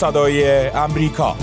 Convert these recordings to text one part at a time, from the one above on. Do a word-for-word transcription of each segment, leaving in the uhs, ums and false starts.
صدای امریکا.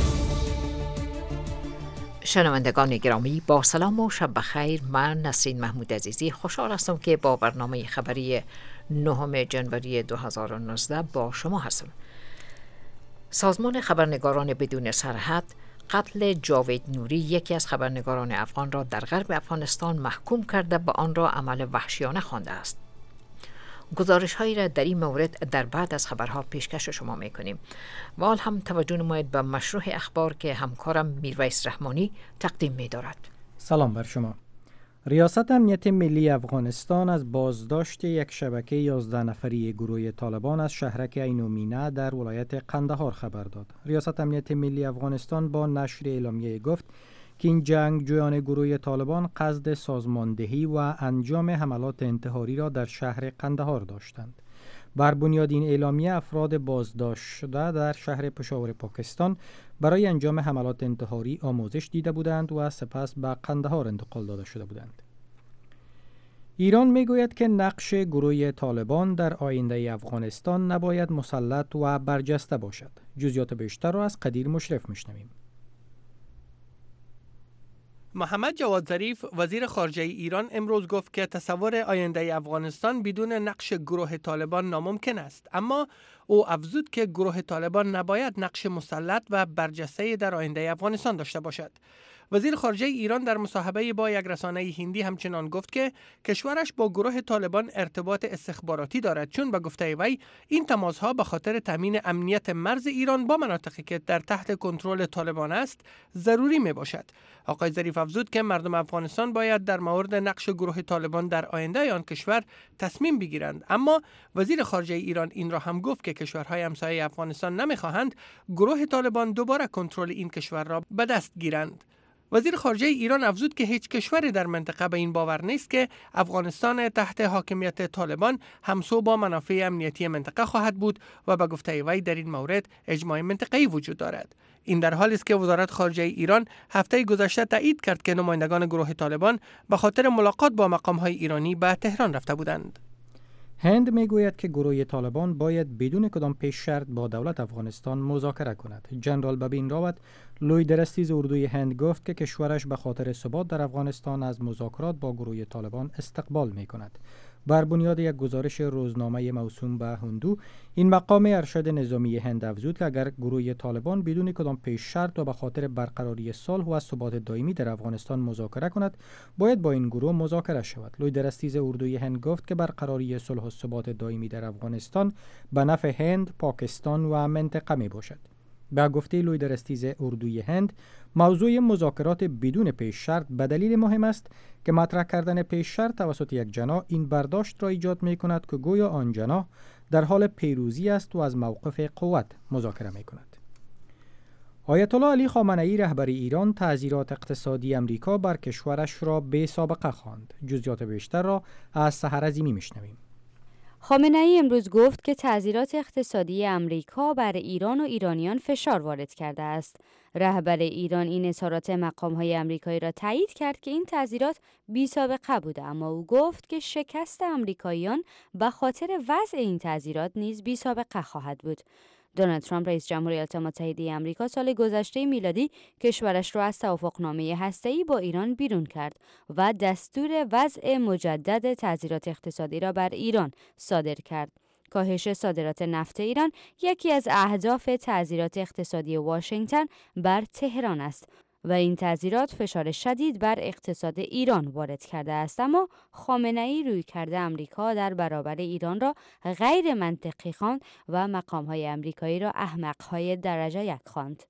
شنوندگان گرامی با سلام و شب بخیر. من نسرین محمود عزیزی خوشحال هستم که با برنامه خبری نهم ژانویه دو هزار و نوزده با شما هستم. سازمان خبرنگاران بدون سرحد قتل جاوید نوری، یکی از خبرنگاران افغان را در غرب افغانستان محکوم کرده و آن را عمل وحشیانه خوانده است. گزارش هایی را در این مورد در بعد از خبرها پیشکش شما می کنیم. و حال هم توجه نمایید به مشروع اخبار که همکارم میرویس رحمانی تقدیم می دارد. سلام بر شما. ریاست امنیت ملی افغانستان از بازداشت یک شبکه یازده نفری گروه طالبان از شهرک عین و مینا در ولایت قندهار خبر داد. ریاست امنیت ملی افغانستان با نشر اعلامیه گفت که این جنگجویان گروه طالبان قصد سازماندهی و انجام حملات انتحاری را در شهر قندهار داشتند. بر بنیاد این اعلامیه افراد بازداشت شده در شهر پشاور پاکستان برای انجام حملات انتحاری آموزش دیده بودند و سپس به قندهار انتقال داده شده بودند. ایران میگوید که نقش گروه طالبان در آینده افغانستان نباید مسلط و برجسته باشد. جزئیات بیشتر را از قدیر مشرف میشنویم. محمد جواد ظریف وزیر خارجه ایران امروز گفت که تصور آینده افغانستان بدون نقش گروه طالبان ناممکن است، اما او افزود که گروه طالبان نباید نقش مسلط و برجسته در آینده افغانستان داشته باشد. وزیر خارجه ایران در مصاحبه با یک رسانه هندی همچنان گفت که کشورش با گروه طالبان ارتباط استخباراتی دارد، چون به گفته وی این تماسها به خاطر تامین امنیت مرز ایران با مناطقی که در تحت کنترل طالبان است ضروری می باشد. آقای ظریف افزود که مردم افغانستان باید در مورد نقش گروه طالبان در آینده آن کشور تصمیم بگیرند، اما وزیر خارجه ایران این را هم گفت که کشورهای همسایه افغانستان نمیخواهند گروه طالبان دوباره کنترل این کشور را به دست گیرند. وزیر خارجه ایران افزود که هیچ کشوری در منطقه به این باور نیست که افغانستان تحت حاکمیت طالبان همسو با منافع امنیتی منطقه خواهد بود و به گفته وی در این مورد اجماع منطقه‌ای وجود دارد. این در حالی است که وزارت خارجه ایران هفته گذشته تایید کرد که نمایندگان گروه طالبان به خاطر ملاقات با مقام‌های ایرانی به تهران رفته بودند. هند میگوید که گروه طالبان باید بدون کدام پیش شرط با دولت افغانستان مذاکره کند. جنرال بپین راوت لوی درستیز اردوی هند گفت که کشورش به خاطر ثبات در افغانستان از مذاکرات با گروه طالبان استقبال می کند. بر بنیاد یک گزارش روزنامه موسوم به هندو، این مقام ارشد نظامی هند افزود که اگر گروه طالبان بدون کدام پیش شرط و به خاطر برقراری صلح و ثبات دائمی در افغانستان مذاکره کند، باید با این گروه مذاکره شود. لوی درستیز اردوی هند گفت که برقراری صلح و ثبات دائمی در افغانستان به نفع هند، پاکستان و منطقه می باشد. به گفته لوی درستیز اردوی هند، موضوع مذاکرات بدون پیش شرط به دلیل مهم است که مطرح کردن پیش شرط توسط یک جناح این برداشت را ایجاد می کند که گویا آن جناح در حال پیروزی است و از موقف قوت مذاکره می کند. آیت الله علی خامنه‌ای رهبر ایران تعزیرات اقتصادی امریکا بر کشورش را بی سابقه خواند. جزئیات بیشتر را از سحر عظیمی میشنویم. خامنه‌ای امروز گفت که تعزیرات اقتصادی امریکا بر ایران و ایرانیان فشار وارد کرده است. رهبر ایران این اظهارات مقام‌های آمریکایی را تایید کرد که این تعزیرات بی سابقه بوده، اما او گفت که شکست آمریکاییان به خاطر وضع این تعزیرات نیز بی سابقه خواهد بود. دونالد ترامپ رئیس جمهور ایالات متحده آمریکا سال گذشته میلادی کشورش را از توافقنامه هسته‌ای با ایران بیرون کرد و دستور وضع مجدد تعزیرات اقتصادی را بر ایران صادر کرد. کاهش صادرات نفت ایران یکی از اهداف تعزیرات اقتصادی واشنگتن بر تهران است و این تعزیرات فشار شدید بر اقتصاد ایران وارد کرده است، اما خامنه‌ای رویکرد آمریکا در برابر ایران را غیر منطقی خواند و مقام‌های آمریکایی را احمق‌های درجه یک خواند.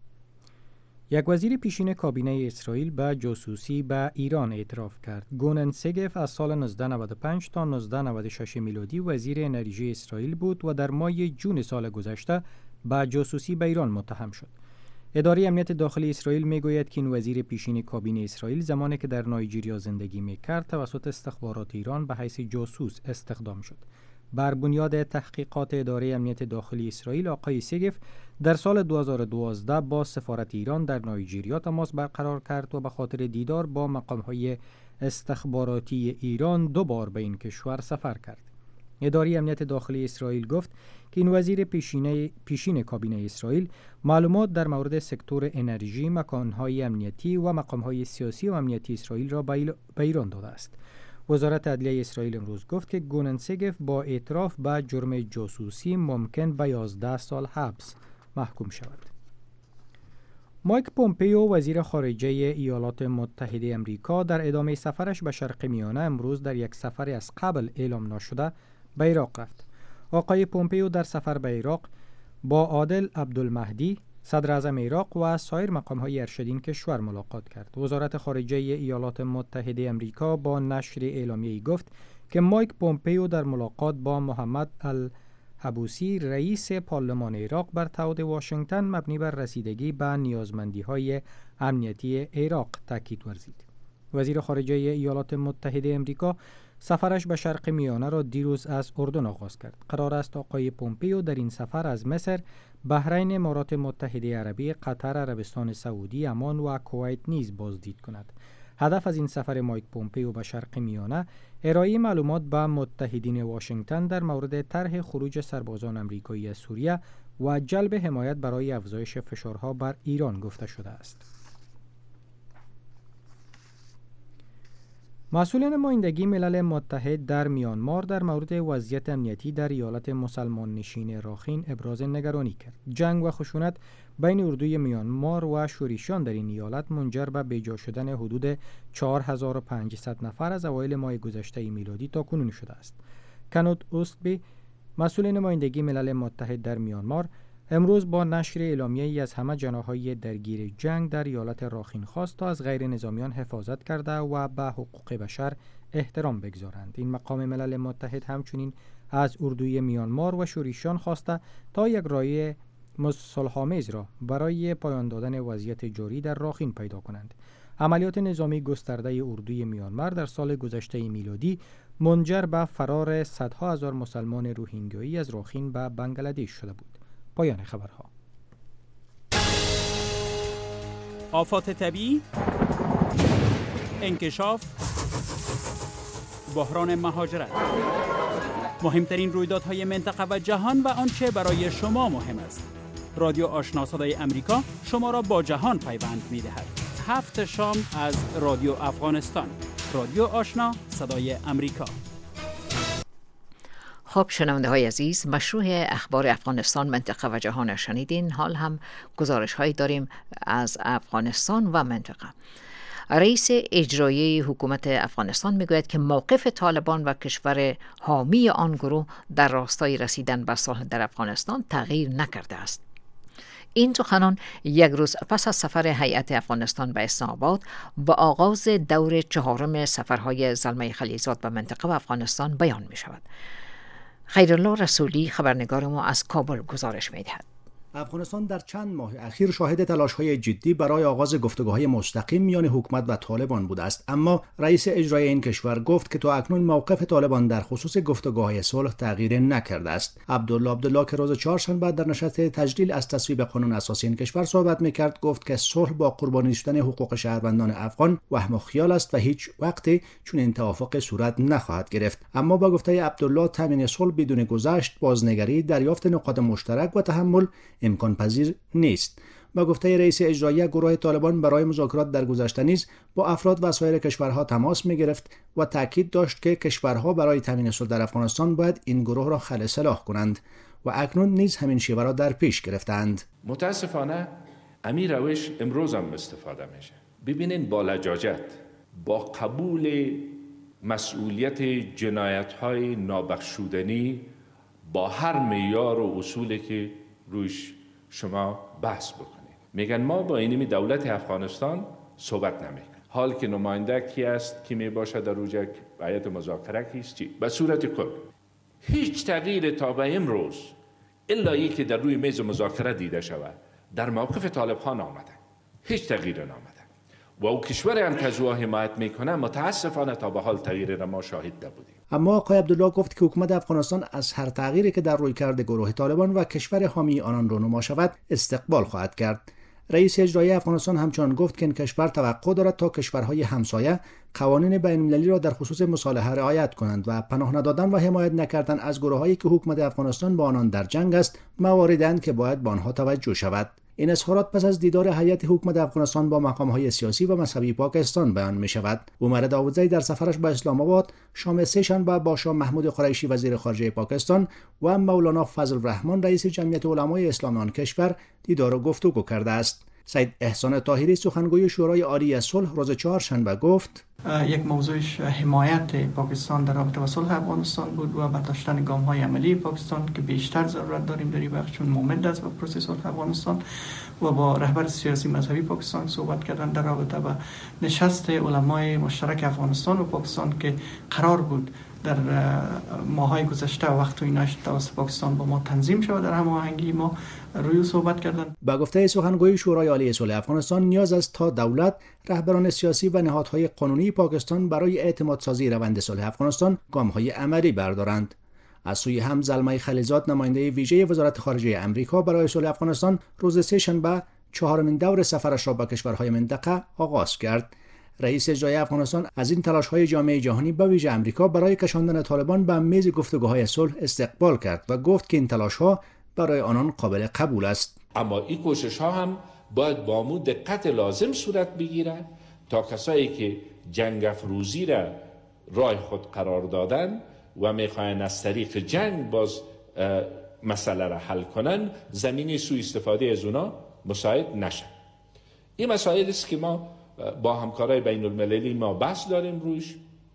یک وزیر پیشین کابینه اسرائیل به جاسوسی به ایران اعتراف کرد. گونن سگف از سال نوزده نود و پنج تا نوزده نود و شش میلادی وزیر انرژی اسرائیل بود و در ماه جون سال گذشته به جاسوسی به ایران متهم شد. اداره امنیت داخلی اسرائیل میگوید که این وزیر پیشین کابینه اسرائیل زمانی که در نایجریا زندگی میکرد توسط استخبارات ایران به حیث جاسوس استخدام شد. بر بنیاد تحقیقات اداره امنیت داخلی اسرائیل، آقای سگف در سال دو هزار و دوازده با سفارت ایران در نایجریا تماس برقرار کرد و به خاطر دیدار با مقام‌های استخباراتی ایران دو بار به این کشور سفر کرد. اداره امنیت داخلی اسرائیل گفت که این وزیر پیشینه پیشین کابینه اسرائیل معلومات در مورد سکتور انرژی، مکانهای امنیتی و مقامهای سیاسی و امنیتی اسرائیل را به ایران داده است. وزارت عدلیه اسرائیل امروز گفت که گوننسگف با اعتراف به جرم جاسوسی ممکن به یازده سال حبس محکوم شود. مایک پومپیو وزیر خارجه ایالات متحده امریکا در ادامه سفرش به شرق میانه امروز در یک سفر از قبل اعلام نشده به عراق رفت. آقای پومپیو در سفر به عراق با عادل عبدالمهدی صدر اعظم عراق و سایر مقام‌های ارشدین کشور ملاقات کرد. وزارت خارجه ایالات متحده امریکا با نشر اعلامیه‌ای گفت که مایک پومپیو در ملاقات با محمد الحبوسی رئیس پارلمان عراق بر تعهد واشنگتن مبنی بر رسیدگی به نیازمندی‌های امنیتی عراق تاکید ورزید. وزیر خارجه ایالات متحده امریکا سفرش به شرق میانه را دیروز از اردن آغاز کرد. قرار است آقای پومپیو در این سفر از مصر، بحرین، امارات متحده عربی، قطر، عربستان سعودی، عمان و کویت نیز بازدید کند. هدف از این سفر مایک پومپیو به شرق میانه ارائه معلومات به متحدین واشنگتن در مورد طرح خروج سربازان آمریکایی از سوریه و جلب حمایت برای افزایش فشارها بر ایران گفته شده است. مسئولان مایندگی ملل متحد در میانمار در مورد وضعیت امنیتی در ایالت مسلمان نشین راخین ابراز نگرانی کرد. جنگ و خشونت بین اردوی میانمار و شوریشان در این ایالت منجر به بیجا شدن حدود چهار هزار و پانصد نفر از اوایل ماه گذشته میلادی تا کنون شده است. کنوت اوستبی مسئول نمایندگی ملل متحد در میانمار امروز با نشر اعلامیه‌ای از همه جناح‌های درگیر جنگ در ایالت راخین خواست تا از غیر نظامیان حفاظت کرده و به حقوق بشر احترام بگذارند. این مقام ملل متحد همچنین از اردوی میانمار و شوریشان خواسته تا یک راه صلح‌آمیز را برای پایان دادن وضعیت جاری در راخین پیدا کنند. عملیات نظامی گسترده اردوی میانمار در سال گذشته میلادی منجر به فرار صدها هزار مسلمان روهینگیایی از راخین به بنگلادش شده بود. پایان خبرها. آفات طبیعی، انکشاف، بحران مهاجرت، مهمترین رویدادهای منطقه و جهان و آنچه برای شما مهم است. رادیو آشنا صدای امریکا شما را با جهان پیوند می‌دهد. هفت شام از رادیو افغانستان. رادیو آشنا صدای امریکا. خب شنونده های عزیز، مشروع اخبار افغانستان، منطقه و جهان شنیدین. حال هم گزارش هایی داریم از افغانستان و منطقه. رئیس اجرایی حکومت افغانستان میگوید که موقف طالبان و کشور حامی آن گروه در راستای رسیدن به صلح در افغانستان تغییر نکرده است. این سخنان یک روز پس از سفر هیئت افغانستان به اسلام آباد با آغاز دور چهارم سفرهای زلمه خلیلزاد به منطقه و افغانستان بیان می شود. خیرالله رسولی خبرنگار ما از کابل گزارش می‌دهد. افغانستان در چند ماه اخیر شاهد تلاش‌های جدی برای آغاز گفتگوهای مستقیم میان حکومت و طالبان بوده است، اما رئیس اجرایی این کشور گفت که تا اکنون موقف طالبان در خصوص گفتگوهای صلح تغییر نکرده است. عبدالله عبدالله که روز چهارشنبه در نشست تجلیل از تصویب قانون اساسی این کشور صحبت می‌کرد گفت که صلح با قربانی شدن حقوق شهروندان افغان وهم و خیال است و هیچ وقتی چون این توافق صورت نخواهد گرفت. اما با گفته عبدالله تامین صلح بدون گذشت، بازنگری، دریافت نقاط مشترک و تحمل امکان پذیر نیست. با گفته رئیس اجرایی گروه طالبان برای مذاکرات در گذشته نیز با افراد و سایر کشورها تماس می گرفت و تاکید داشت که کشورها برای تامین صلح در افغانستان باید این گروه را خلع سلاح کنند و اکنون نیز همین شیوه را در پیش گرفتند. متاسفانه امی روش امروز هم استفاده میشه. ببینین با لجاجت، با قبول مسئولیت جنایت‌های نابخشودنی با هر معیار و اصولی که رویش شما بحث بکنید. میگن ما با اینمی دولت افغانستان صحبت نمیکنیم. حال که نماینده کی است، کی می باشد در روجک هیئت مذاکره کیست، چی؟ به صورت کل هیچ تغییر تا به امروز الا یکی در روی میز مذاکره دیده شود در موقف طالب ها نامده. هیچ تغییر نامده. و او کشوری هم که از او حمایت میکنه متاسفانه تا به حال تغییر را ما شاهد نبودیم. اما آقای عبدالله گفت که حکومت افغانستان از هر تغییری که در رویکرد گروه طالبان و کشور حامی آنان رونما شود استقبال خواهد کرد. رئیس اجرایی افغانستان همچنان گفت که این کشور توقع دارد تا کشورهای همسایه قوانین بین‌المللی را در خصوص مصالحه رعایت کنند و پناه ندادن و حمایت نکردن از گروه‌هایی که حکومت افغانستان با آنان در جنگ است مواردند که باید به آنها توجه شود. این اظهارات پس از دیدار هیئت حکومت افغانستان با مقام‌های سیاسی و مذهبی پاکستان بیان می‌شود. عمر داودزی در سفرش به اسلام آباد شام سه‌شنبه با شاه محمود قریشی وزیر خارجه پاکستان و مولانا فضل الرحمن رئیس جمعیت علمای اسلامی آن کشور دیدار و گفتگو کرده است. سید احسان طاهری سخنگوی شورای عالی صلح روز چهارشنبه گفت یک موضوعش حمایت پاکستان در رابطه با صلح افغانستان بود و برداشتن گام‌های عملی پاکستان که بیشتر ضرورت داریم در این بخش چون مومنت است به پروسه صلح افغانستان و با رهبر سیاسی مذهبی پاکستان صحبت کردن در رابطه با نشست علمای مشترک افغانستان و پاکستان که قرار بود در ماهای گذشته وقت و ایناش توسط پاکستان با ما تنظیم شود در هماهنگی ما روی صحبت کردن. با گفته سخنگوی شورای عالی صلح افغانستان نیاز است تا دولت، رهبران سیاسی و نهادهای قانونی پاکستان برای اعتماد سازی روند صلح افغانستان گام‌های عملی بردارند. از سوی هم زلمه خلیلزاد نماینده ویژه وزارت خارجه آمریکا برای صلح افغانستان روز سه‌شنبه چهارمین دور سفرش را به کشورهای منطقه آغاز کرد. رئیس اجرایی افغانستان از این تلاش‌های جامعه جهانی به ویژه آمریکا برای کشاندن طالبان به میز گفتگوهای صلح استقبال کرد و گفت که این تلاش‌ها برای آنان قابل قبول است. اما این کوشش‌ها هم باید با مو دقت لازم صورت بگیرد تا کسایی که جنگ افروزی را راه خود قرار دادن و میخواین از طریق جنگ باز مسئله را حل کنن زمینه سوء استفاده از اونا مساعد نشن. این مسائل است که ما با همکارای بین المللی ما بحث داریم روش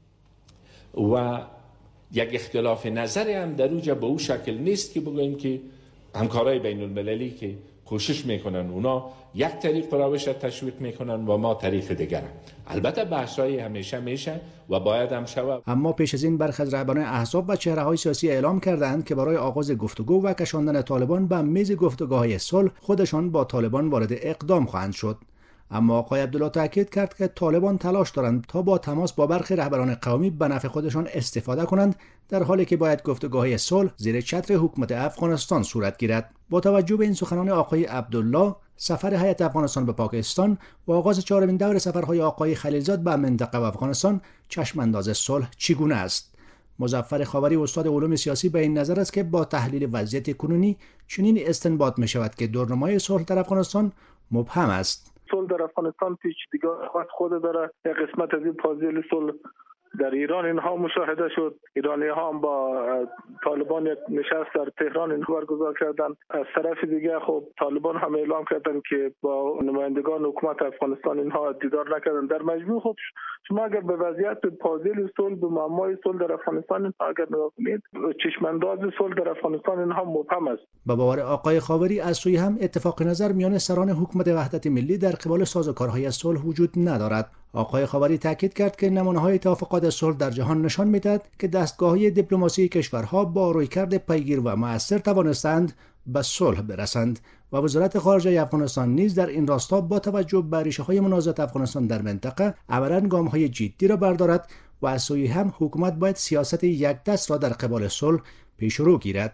و یک اختلاف نظر هم در اوجا به او شکل نیست که بگوییم که همکارای بین المللی که کوشش میکنن اونا یک طریق روش تشویق میکنن و ما طریق دیگر. البته بحث‌های همیشه میشه و باید هم شود. اما پیش از این برخی از رهبران احزاب و چهره‌های سیاسی اعلام کردند که برای آغاز گفتگو و کشاندن طالبان به میز گفتگوهای صلح خودشان با طالبان وارد اقدام خواهند شد. اما آقای عبدالله تاکید کرد که طالبان تلاش دارند تا با تماس با برخی رهبران قومی به نفع خودشان استفاده کنند در حالی که باید گفتگوهای صلح زیر چتر حکومت افغانستان صورت گیرد. با توجه به این سخنان آقای عبدالله، سفر هیئت افغانستان به پاکستان و آغاز چهارمین دور سفرهای آقای خلیلزاد به منطقه و افغانستان چشم انداز صلح چگونه است؟ مظفر خاوری استاد علوم سیاسی به این نظر است که با تحلیل وضعیت کنونی چنین استنباط می شود که دورنمای صلح در افغانستان مبهم است. صلح در افغانستان پیچیدگی‌های خود داره. یک قسمت از این پازل صلح در ایران اینها مشاهده شد. ایرانی ها هم با طالبان یک نشست در تهران اینها برگزار کردن. از طرف دیگه خب طالبان هم اعلام کردن که با نمایندگان حکومت افغانستان اینها دیدار نکردن. در مجموع خب شما اگر به وضعیت پازل صلح به معمای صلح در افغانستان اگر نگاه کنید چشمانداز صلح در افغانستان اینها مبهم است. با باور آقای خاوری از سوی هم اتفاق نظر میان سران حکومت وحدت ملی در قبال سازوکارهای صلح وجود ندارد. آقای خاوری تاکید کرد که نمونه‌های توافقات صلح در جهان نشان می‌دهد که دستگاه‌های دیپلماسی کشورها با رویکرد پیگیر و مؤثر توانستند به صلح برسند و وزارت خارجه افغانستان نیز در این راستا با توجه به ریشه‌های منازعات افغانستان در منطقه عملاً گام‌های جدی را بردارد و از سوی هم حکومت باید سیاست یک دست را در قبال صلح پیش رو گیرد.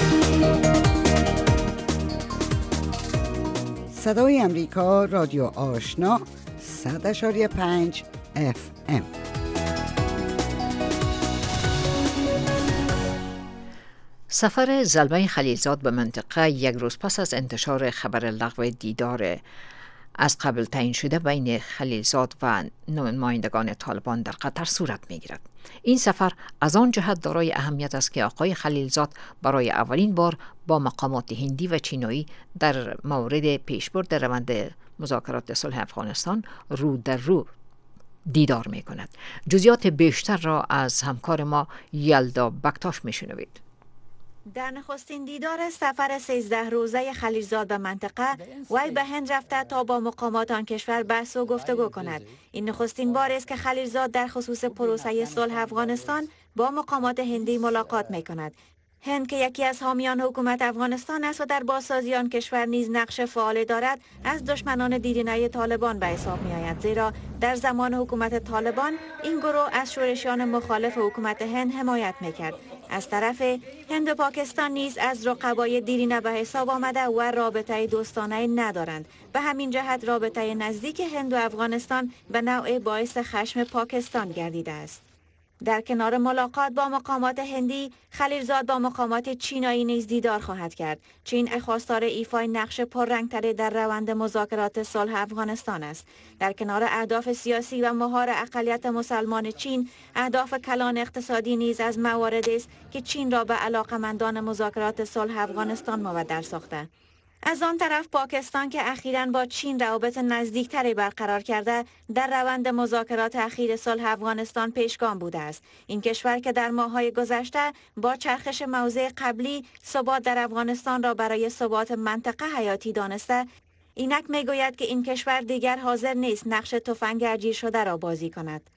صدای امریکا، رادیو آشنا، صد اشاری پنج اف ام. سفر زلمه خلیلزاد به منطقه یک روز پس از انتشار خبر لغو دیدار از قبل تعیین شده بین خلیلزاد و نمایندگان طالبان در قطر صورت می‌گیرد. این سفر از آن جهت دارای اهمیت است که آقای خلیلزاد برای اولین بار با مقامات هندی و چینی در مورد پیشبرد روند مذاکرات صلح افغانستان رو در رو دیدار می‌کند. جزئیات بیشتر را از همکار ما یلدا بکتاش می‌شنوید. در نخستین دیدار سفر سیزده روزه خلیلزاد به منطقه، وی به هند رفته تا با مقامات آن کشور بحث و گفتگو کند. این نخستین بار است که خلیلزاد در خصوص پروسه صلح افغانستان با مقامات هندی ملاقات می کند. هند که یکی از حامیان حکومت افغانستان است و در بازسازی آن کشور نیز نقش فعال دارد، از دشمنان دیرینه طالبان به حساب می آید، زیرا در زمان حکومت طالبان این گروه از شورشیان مخالف حکومت هند حمایت می کرد. از طرف هند و پاکستان نیز از رقبای دیرینه به حساب آمده و رابطه دوستانه ندارند. به همین جهت رابطه نزدیک هند و افغانستان به نوع باعث خشم پاکستان گردیده است. در کنار ملاقات با مقامات هندی، خلیلزاد با مقامات چینایی نیز دیدار خواهد کرد. چین خواستار ایفای نقش پررنگ‌تری در روند مذاکرات صلح افغانستان است. در کنار اهداف سیاسی و مهار اقلیت مسلمان چین، اهداف کلان اقتصادی نیز از مواردی است که چین را به علاقمندان مذاکرات صلح افغانستان مودع ساخته. از آن طرف پاکستان که اخیراً با چین روابط نزدیکتری برقرار کرده، در روند مذاکرات اخیر صلح افغانستان پیشگام بوده است. این کشور که در ماه‌های گذشته با چرخش موضع قبلی ثبات در افغانستان را برای ثبات منطقه حیاتی دانسته، اینک میگوید که این کشور دیگر حاضر نیست نقش تفنگ اجیر شده را بازی کند.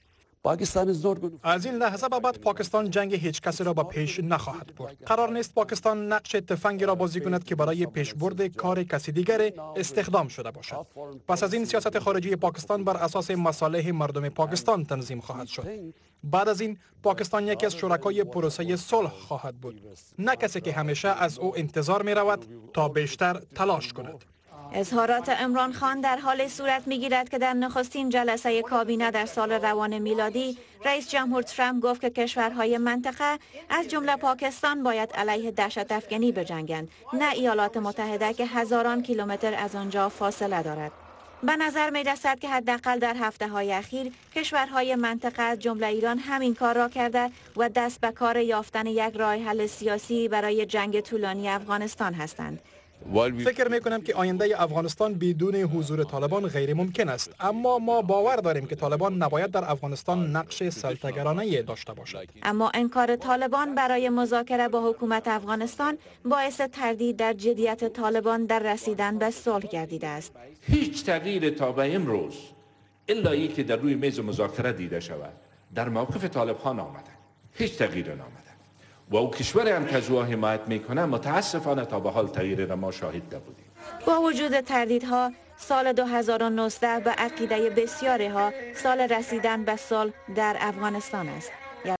از این لحظه به بعد پاکستان جنگ هیچ کسی را به پیش نخواهد برد. قرار نیست پاکستان نقش تفنگی را بازی کند که برای پیشبرد کار کسی دیگر استخدام شده باشد. پس از این سیاست خارجی پاکستان بر اساس مصالح مردم پاکستان تنظیم خواهد شد. بعد از این پاکستان یکی از شرکای پروسه صلح خواهد بود، نه کسی که همیشه از او انتظار می رود تا بیشتر تلاش کند. اظهارات عمران خان در حال صورت می‌گیرد که در نخستین جلسه کابینه در سال روان میلادی رئیس جمهور ترامپ گفت که کشورهای منطقه از جمله پاکستان باید علیه دهشت افکنی بجنگند، نه ایالات متحده که هزاران کیلومتر از آنجا فاصله دارد. به نظر می رسد که حداقل در هفته‌های اخیر کشورهای منطقه از جمله ایران همین کار را کرده و دست به کار یافتن یک راه حل سیاسی برای جنگ طولانی افغانستان هستند. فکر می کنم که آینده افغانستان بدون حضور طالبان غیر ممکن است، اما ما باور داریم که طالبان نباید در افغانستان نقش سلطه‌گرانه داشته باشد. اما انکار طالبان برای مذاکره با حکومت افغانستان باعث تردید در جدیت طالبان در رسیدن به صلح گردیده است. هیچ تغییر تا به امروز الا ای که در روی میز مذاکره دیده شود در موقف طالبان آمده. هیچ تغییر نآمده. و او کشوری هم که از او حمایت میکنه متاسفانه تا به حال تغییری را ما شاهد نبودیم. با وجود تردیدها، سال دو هزار و نوزده به عقیده بسیاری ها سال رسیدن به صلح در افغانستان است.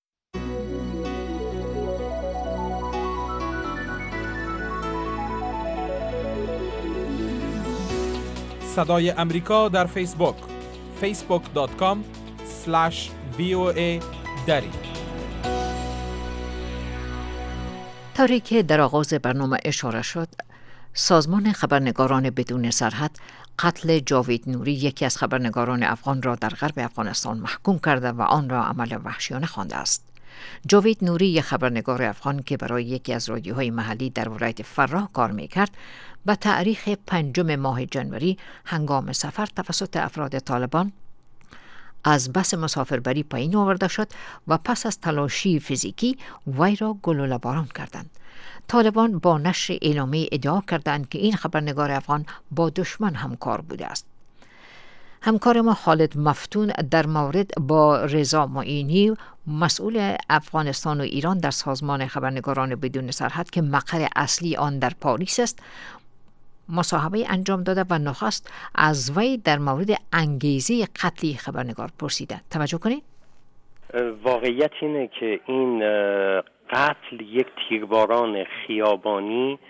صدای امریکا در فیسبوک فیسبوک دات کام اسلش وی او ای دری. طوری که در آغاز برنامه اشاره شد، سازمان خبرنگاران بدون سرحد قتل جاوید نوری، یکی از خبرنگاران افغان را در غرب افغانستان محکوم کرده و آن را عمل وحشیانه خوانده است. جاوید نوری، یک خبرنگار افغان که برای یکی از رادیوهای محلی در ولایت فراه کار میکرد، به تاریخ پنجم ماه جنوری هنگام سفر توسط افراد طالبان از بس مسافربری پایین آورده شد و پس از تلاشی فیزیکی وی را گلوله باران کردند. طالبان با نشر اعلامیه ادعا کردند که این خبرنگار افغان با دشمن همکار بوده است. همکار ما خالد مفتون در مورد با رضا معینی، مسئول افغانستان و ایران در سازمان خبرنگاران بدون سرحد که مقر اصلی آن در پاریس است، مصاحبه انجام داده و نخست از وی در مورد انگیزه قتل خبرنگار پرسیده. توجه کنید. واقعیت اینه که این قتل یک تیرباران خیابانی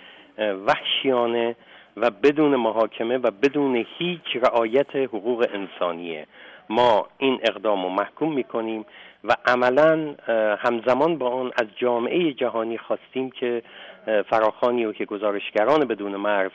وحشیانه و بدون محاکمه و بدون هیچ رعایت حقوق انسانیه. ما این اقدام رو محکوم میکنیم و عملا همزمان با آن از جامعه جهانی خواستیم که فراخوانی رو که گزارشگران بدون مرز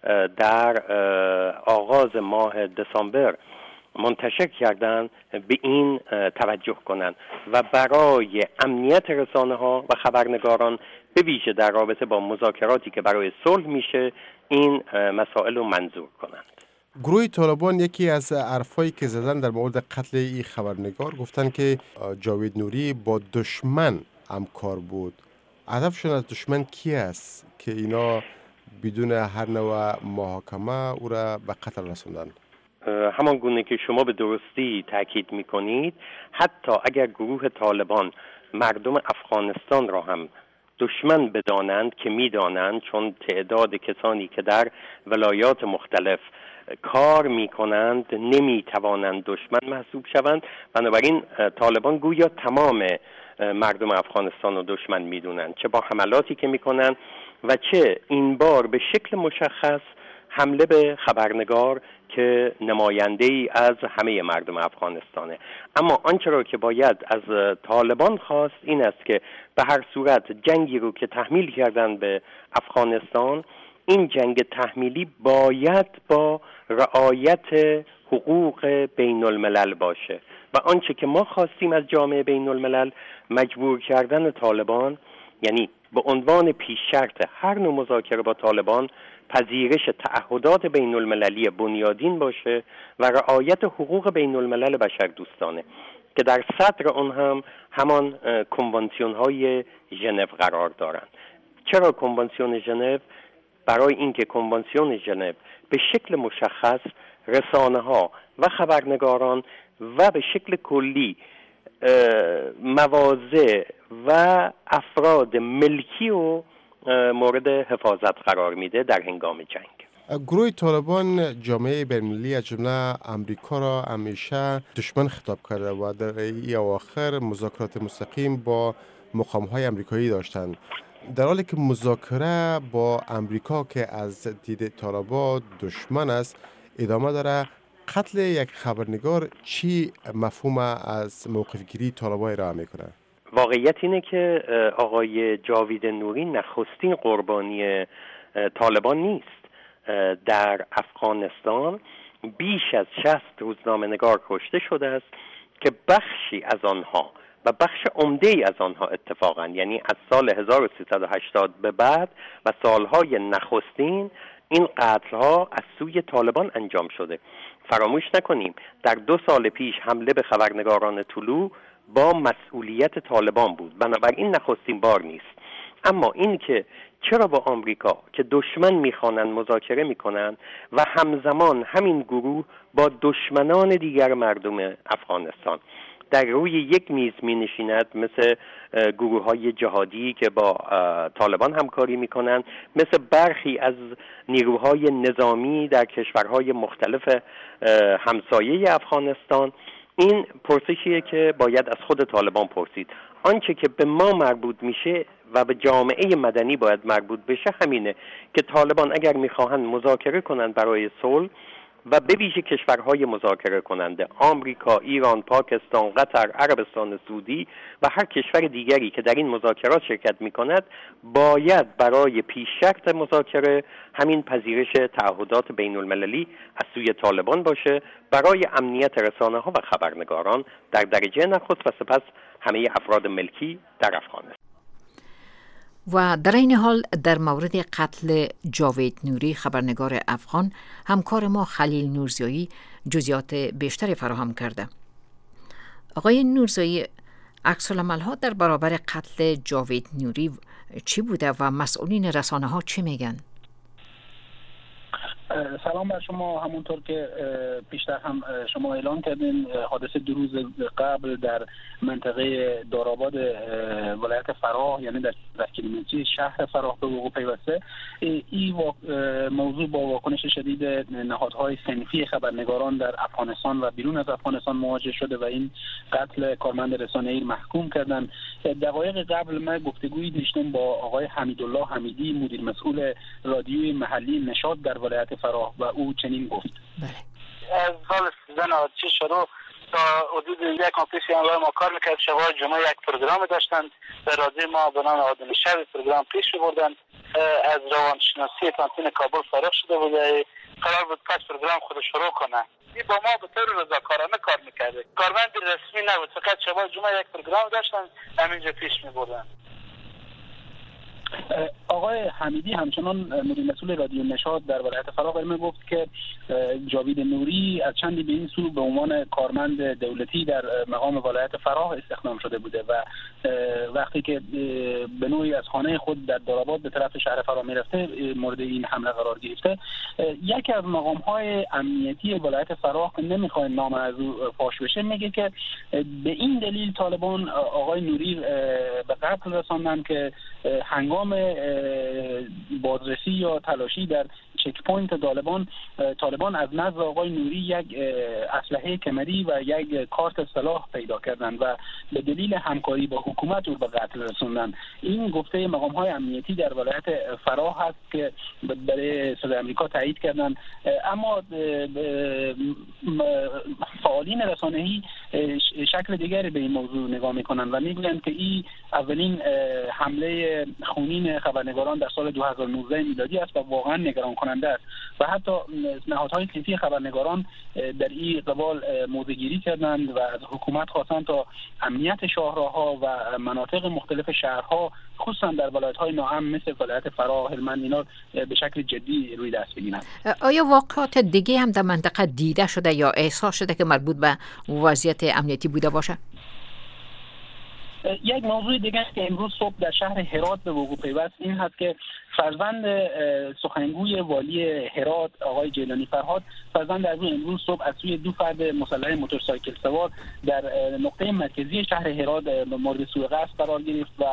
در آغاز ماه دسامبر منتشر کردن به این توجه کنند و برای امنیت رسانه ها و خبرنگاران به ویژه در رابطه با مذاکراتی که برای صلح میشه این مسائل رو منظور کنند. گروه طالبان یکی از حرفایی که زدن در مورد قتل این خبرنگار گفتن که جاوید نوری با دشمن همکار بود. هدفشون از دشمن کی است که اینا بدون هر نوع محاکمه او را به قتل رسوندن؟ همان گونه که شما به درستی تاکید میکنید، حتی اگر گروه طالبان مردم افغانستان را هم دشمن بدانند که میدانند، چون تعداد کسانی که در ولایات مختلف کار میکنند نمیتوانند دشمن محسوب شوند. بنابراین طالبان گویا تمام مردم افغانستان و دشمن میدونن، چه با حملاتی که میکنن و چه این بار به شکل مشخص حمله به خبرنگار که نماینده ای از همه مردم افغانستانه. اما آنچه را که باید از طالبان خواست این است که به هر صورت جنگی رو که تحمیل کردن به افغانستان، این جنگ تحمیلی باید با رعایت حقوق بین الملل باشه و آنچه که ما خواستیم از جامعه بین الملل مجبور کردن طالبان، یعنی به عنوان پیش شرط هر نوع مذاکره با طالبان پذیرش تعهدات بین المللی بنیادین باشه و رعایت حقوق بین الملل بشردوستانه که در صدر آن هم همان کنوانسیون های ژنو قرار دارند. چرا کنوانسیون ژنو؟ برای اینکه کنوانسیون ژنو به شکل مشخص رسانه ها و خبرنگاران و به شکل کلی مواضع و افراد ملکی و مورد حفاظت قرار میده در هنگام جنگ. گروه طالبان جامعه بین‌المللی از جمله امریکا را همیشه دشمن خطاب کرده و در ای اواخر مذاکرات مستقیم با مقام‌های امریکایی داشتند، در حالی که مذاکره با امریکا که از دید طالبان دشمن است ادامه داره. قتل یک خبرنگار چی مفهوم از موقف گیری طالبان ارائه میکنه؟ واقعیت اینه که آقای جاوید نوری نخستین قربانی طالبان نیست. در افغانستان بیش از شصت روزنامه‌نگار کشته شده است که بخشی از آنها و بخش عمده‌ای از آنها اتفاقاً، یعنی از سال هزار و سیصد و هشتاد به بعد و سالهای نخستین، این قتل‌ها از سوی طالبان انجام شده. فراموش نکنیم در دو سال پیش حمله به خبرنگاران طلوع با مسئولیت طالبان بود، بنابراین نخستین بار نیست. اما این که چرا با آمریکا که دشمن میخوانند مذاکره میکنند و همزمان همین گروه با دشمنان دیگر مردم افغانستان در روی یک میز می نشیند، مثل گروه های جهادی که با طالبان همکاری می کنند، مثل برخی از نیروهای نظامی در کشورهای مختلف همسایه افغانستان. این پرسشیه که باید از خود طالبان پرسید. آنچه که به ما مربوط میشه و به جامعه مدنی باید مربوط بشه همینه که طالبان اگر میخواهند مذاکره کنند برای صلح و به ویژه کشورهای مذاکره کننده آمریکا، ایران، پاکستان، قطر، عربستان سعودی و هر کشور دیگری که در این مذاکرات شرکت می‌کند باید برای پیشرفت مذاکره همین پذیرش تعهدات بین المللی از سوی طالبان باشه برای امنیت رسانه‌ها و خبرنگاران در درجه نخست و سپس همه افراد ملکی در افغانستان. و در این حال در مورد قتل جاوید نوری خبرنگار افغان همکار ما خلیل نورزایی جزئیات بیشتری فراهم کرده. آقای نورزایی، عکس‌العمل‌ها در برابر قتل جاوید نوری چی بوده و مسئولین رسانه‌ها چی میگن؟ سلام بر شما. همونطور که پیشتر هم شما اعلان کردین، حادثه دو روز قبل در منطقه دارآباد ولایت فراه، یعنی در کیلومتری شهر فراه به وقوع پیوسته. این موضوع با واکنش شدید نهادهای صنفی خبرنگاران در افغانستان و بیرون از افغانستان مواجه شده و این قتل کارمند رسانه‌ای محکوم کردن. دقایق قبل من گفتگویی داشتم با آقای حمیدالله حمیدی، مدیر مسئول رادیوی محلی نشاط در ولایت فراه، و او چنین گفت: بله. از سال سیزده نود و شش شروع تا حدود یک ماه پیش ما کار میکرد. شبای جمعه یک پروگرام داشتند در رادیو ما به نام آدم شب. پروگرام پیش بردند. از روانشناسی کانتین کابل فارغ شده بود، قرار بود پس پروگرام خود شروع کنه. این با ما به طور رضاکارانه کار میکرده، کارمند رسمی نبود، فقط شبای جمعه یک پروگرام داشتند، همینجا پیش میبردند. آقای حمیدی همچنان مدیر مسئول رادیو نشاط در ولایت فراه می گفت که جاوید نوری از چندی به این سو به عنوان کارمند دولتی در مقام ولایت فراه استخدام شده بوده و وقتی که به نوعی از خانه خود در دارآباد به طرف شهر فراه میرفته مورد این حمله قرار گرفته. یکی از مقام‌های امنیتی ولایت فراه که نمیخوایم نام از او فاش بشه میگه که به این دلیل طالبان آقای نوری به قتل رساندن که هنگام بازرسی یا تلاشی در چک پوینت طالبان طالبان از نزد آقای نوری یک اسلحه کمری و یک کارت سلاح پیدا کردند و به دلیل همکاری با حکومت او به قتل رسوندن. این گفته مقام های امنیتی در ولایت فراه هست که برای صدای آمریکا تایید کردند. اما فعالین رسانه‌ای شکل دیگری به این موضوع نگاه میکنند و میگویند که این اولین حمله خونین خبرنگاران در سال دو هزار و نوزده میلادی است و واقعا نگران کننده است و حتی نهادهای سیاسی خبرنگاران در این قبال موضع‌گیری کردند و از حکومت خواستند تا امنیت شاهراه‌ها و مناطق مختلف شهرها خصوصا در ولایت‌های ناامن مثل ولایت فراه، هلمند اینا به شکل جدی روی دست بگیرند. آیا واقعات دیگه هم در منطقه دیده شده یا احساس شده که مربوط به وضعیت امنیتی بوده باشه؟ یک موضوع دیگه که امروز صبح در شهر هرات به وقوع پیوست این هست که فرزند سخنگوی والی هرات آقای جیلانی فرهاد فرزند از امروز صبح از سوی دو فرد مسلح موتورسایکل سوار در نقطه مرکزی شهر هرات مورد سوء قصد قرار گرفت و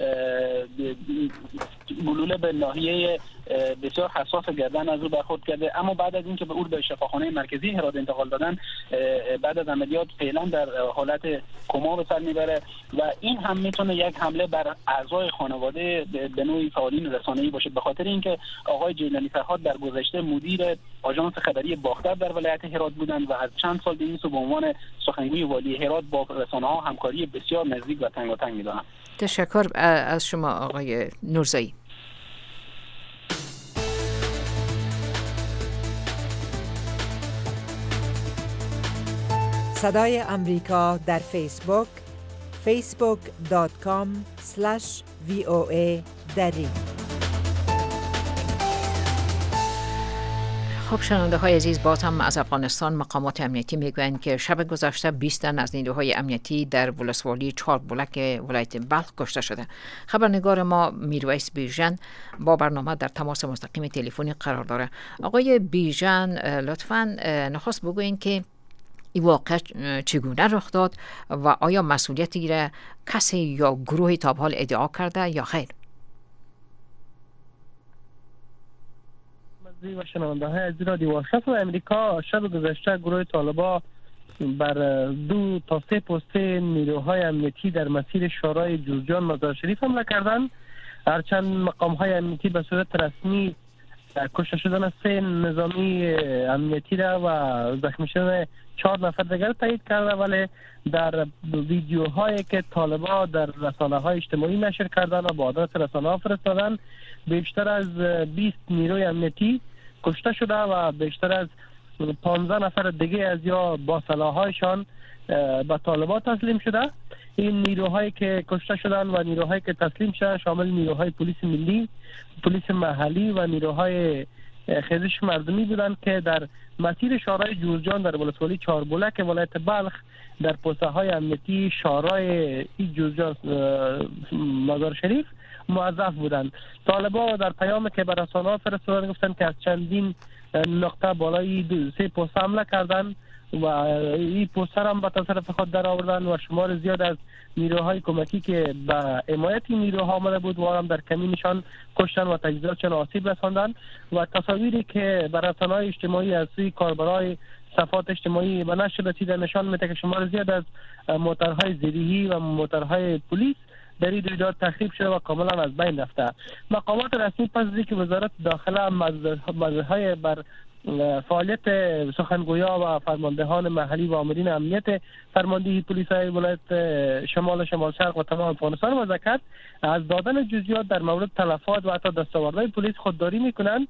گلوله به ناحیه بسیار حساس گردن از او برخورد کرده. اما بعد از اینکه به او به شفاخانه مرکزی هرات انتقال دادن بعد از عملیات فعلا در حالت کما به سر میبره و این هم میتونه یک حمله بر اعضای خانواده به نوعی فعالین رسانه‌ای باشه، به خاطر اینکه آقای جیلانی فرهاد در گذشته مدیر آژانس خبری باختر در ولایت هرات بودند و از چند سال به این سو به عنوان سخنگوی والی هرات با رسانه‌ها همکاری بسیار نزدیک و تنگاتنگ می‌دارند. تشکر از شما آقای نورزایی. صدای امریکا در فیسبوک فیسبوک دات کام اسلش وی او ای دری. خب شنونده های عزیز، باز هم از افغانستان مقامات امنیتی میگویند که شب گذشته بیست تن از نیروهای امنیتی در ولسوالی چهاربلک ولایت بلخ کشته شده. خبرنگار ما میرویس بیژن با برنامه در تماس مستقیم تلفنی قرار داره. آقای بیژن لطفاً نخست بگوین که این واقع چگونه رخ داد و آیا مسئولیتی را کسی یا گروهی تا به حال ادعا کرده یا خیر؟ و شنونده های از رادیو واشنگتن امریکا، شب گذشته گروه طالبان بر دو تا سه پسته نیروهای امنیتی در مسیر شورای جوزجان مزار شریف حمله کردند. هرچند مقام های امنیتی به صورت رسمی کشته شدن سه نظامی امنیتی را و زخمی شدن چهار نفر دیگر تایید کرده، ولی در ویدیوهایی که طالبان در رسانه های اجتماعی نشر کردن و با آدرس رسانه ها فرستادن بیشتر از بیست نیروی امنیتی کشته شده و بیشتر از پانزده نفر دیگه از یا با سلاح‌هایشان به طالبان تسلیم شده. این نیروهایی که کشته شدن و نیروهایی که تسلیم شدن شامل نیروهای پلیس ملی، پلیس محلی و نیروهای خیزش مردمی بودند که در مسیر شورای جوزجان در ولسوالی چهاربلک ولایت بلخ در پوسته های امنیتی شورای جوزجان مزار شریف موظف بودند. طالبان در پیامی که به رسانه‌ها فرستادن گفتند که از چندین نقطه بالای دو سه پوسته حمله کردند و این پوسته هم به تصرف خود در آوردن و شمار زیاد از نیروهای کمکی که به حمایت نیروها آمده بود و هم در کمینشان کشتن و تجهیزاتشان آسیب رساندن و تصاویری که به رسانه‌های اجتماعی از سوی کاربرای صفحات اجتماعی به نشر رسیده نشان میده که شمار زیاد از موترهای زیریهی و موترهای پلیس در این رویداد تخریب شده و کاملا از بین رفته. مقامات رسمی پس از اینکه وزارت داخله مزرهای بر فعالیت سخنگویا و فرماندهان محلی و آمرین امنیت فرماندهی پلیس های ولایت شمال شمال شرق و تمام افغانستان وضع کرد، از دادن جزئیات در مورد تلفات و حتی دستاوردهای پلیس خودداری میکنند.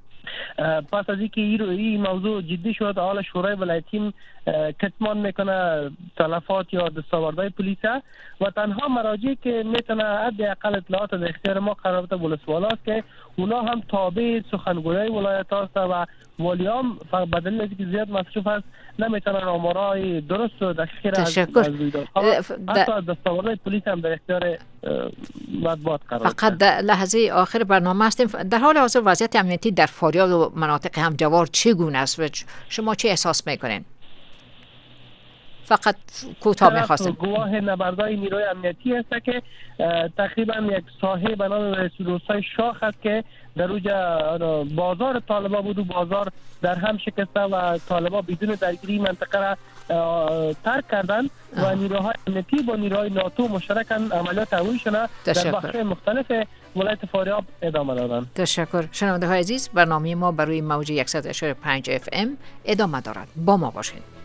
پس از اینکه این موضوع جدی شد، حال شورای ولایتی کتمان میکنه تلفات یا دستاوردهای پلیس و تنها مراجعی که میتونه حداقل اطلاعات در اختیار ما قرار بده ولسوالا است که اونا هم تابع سخنگویای ولایت هست و والیام به دلیل اینکه زیاد مصروف است نمیتونن آمارای درست و دقیق از حتی دستاوردهای پلیس هم در اختیار مطبوعات قرار بده. فقط در لحظه آخر برنامه هستیم. در حال حاضر وضعیت امنیتی در فاریاب و مناطق همجوار چگونه است و شما چه احساس میکنین؟ فقط کوتاه می‌خواستم. گواه نبردهای نیروی امنیتی است که تقریبا یک ساحه به نام روستای شاخ است که در اوجا بازار طالبا بود و بازار در هم شکسته و طالبا بدون درگیری منطقه را ترک کردن و نیروهای امنیتی با نیروهای ناتو مشترکاً عملیات هواییشان در بخش‌های مختلف ولایت فاریاب ادامه دادن. تشکر. شنونده های عزیز، برنامه ما بر روی موج صد و یک و پنج اف ام ادامه دارد. با ما باشید.